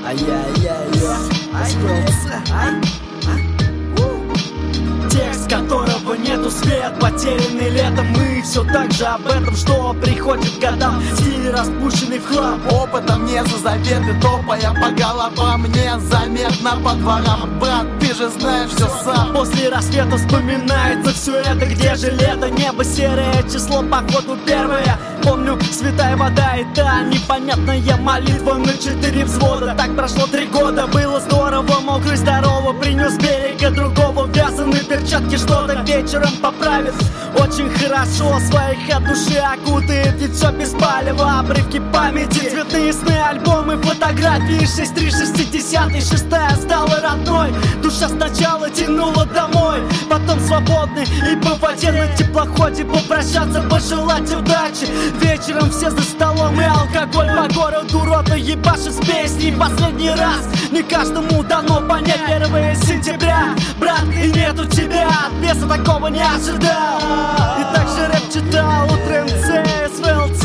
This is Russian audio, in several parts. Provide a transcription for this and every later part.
Текст, которого нету, свет, потерянный летом. Мы все так же об этом, что приходит к годам. Стиль распущенный в хлам. Опытом не за заветы, топая по головам. Мне заметно по дворам. Брат, ты же знаешь все сам. После рассвета вспоминается все это. Где же лето? Небо серое, число походу первое. Помню, святая вода и та непонятная молитва на 4 взвода. Так прошло 3 года, было здорово. Мокрый, здорово, принес берега другого. Вязаные перчатки что-то вечером поправит. Очень хорошо, своих от души окутает. Ведь все без палева, обрывки памяти. Цветные сны, альбомы, фотографии. 6-3-60, шестая стала родной. Душа сначала тянула домой, потом свободный и по воде на теплоходе попрощаться, пожелать удачи. Вечером все за столом и алкоголь по городу, рота ебашит с песней последний раз. Не каждому дано понять 1 сентября. Брат, и нету тебя, от беса такого не ожидал. И также рэп читал у ТНЦ, СВЛЦ.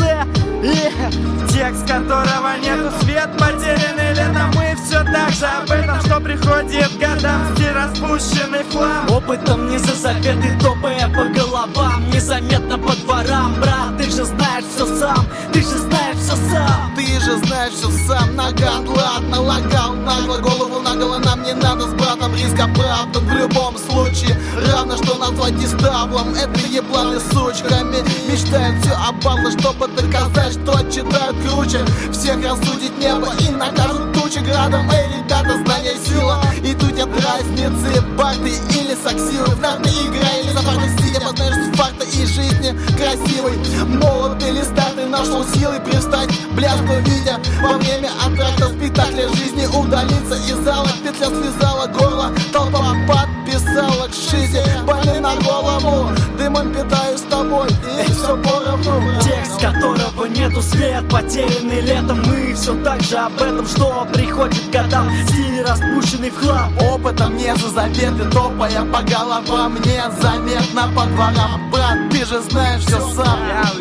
Текст, которого нету, свет, потерянный летом. Мы все так же об этом, что приходит к годам. Стиль распущенный в хлам. Опытом не за заветы, топая по головам. Незаметно по дворам. Брат, ты же знаешь все сам. Ты же знаешь все сам. Ты же знаешь все сам. Наган, ладно, лагал нагло, голову наголо. Нам не надо с братом риск оправдан. В любом случае, равно что назвать диставлом. Это ебланы сучками мечтают все обално, чтобы доказать, что читают круче. Всех рассудить небо и накажут тучи градом. Эй, ребята, знания сила. И тут нет разницы, барды или саксивы. В нарты игра или за парной сидя, познаешь факты и жизни красивой. Молод или старый, нашел силы привстать. Бляску видя во время антракта спектакля жизни удалиться из зала. Петля связала горло, толпа подписала к шизе. Больны на голову, дымом питаюсь с тобой, и все поровну. Текст, которого нету, свет, потерянный летом. Мы все так же об этом, что приходит к годам. Стиль распущенный в хлам. Опытом не за заветы, топая по головам. Мне заметно по дворам. Брат, ты же знаешь все сам.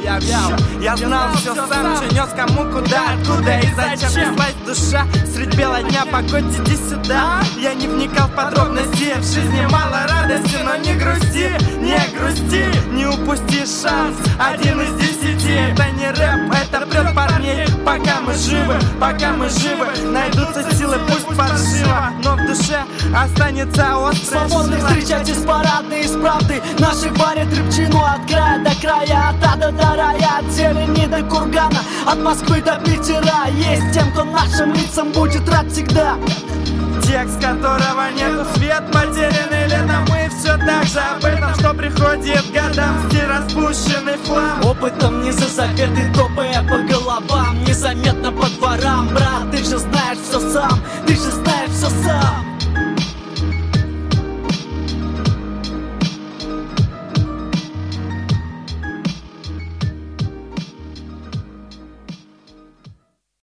Я знал все сам, что нес кому, куда, откуда и зачем. Неслась душа средь бела дня, погодь, иди сюда. Я не вникал в подробности, в жизни мало радости. Но не грусти, не грусти, не упусти шанс. 1 из 10, это не рэп, это прет парней. Пока мы живы, найдутся силы, пусть паршиво, но в душе останется острая Свободных сила. встречать из парадной, из правды. Наши варят рыбчину от края до края, от ада до рая, от зелени до кургана, от Москвы до Питера. Есть тем, кто нашим лицам будет рад всегда. Текст, которого нету, свет, потерянный летом. Мы все так же об этом, что приходит к годам. Стиль распущенный в хлам. Опытом не за заветы, топая по головам. Незаметно по дворам. Брат, ты же знаешь все сам. Ты же